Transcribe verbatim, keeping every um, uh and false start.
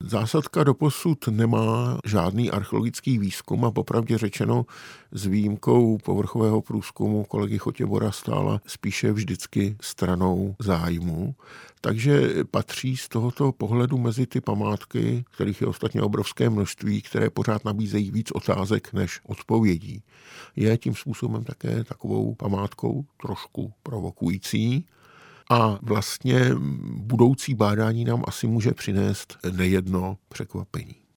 Zásadka doposud nemá žádný archeologický výzkum a popravdě řečeno s výjimkou povrchového průzkumu kolegy Chotěbora stála spíše vždycky stranou zájmu. Takže patří z tohoto pohledu mezi ty památky, kterých je ostatně obrovské množství, které pořád nabízejí víc otázek než odpovědí. Je tím způsobem také takovou památkou trošku provokující. A vlastně budoucí bádání nám asi může přinést nejedno překvapení.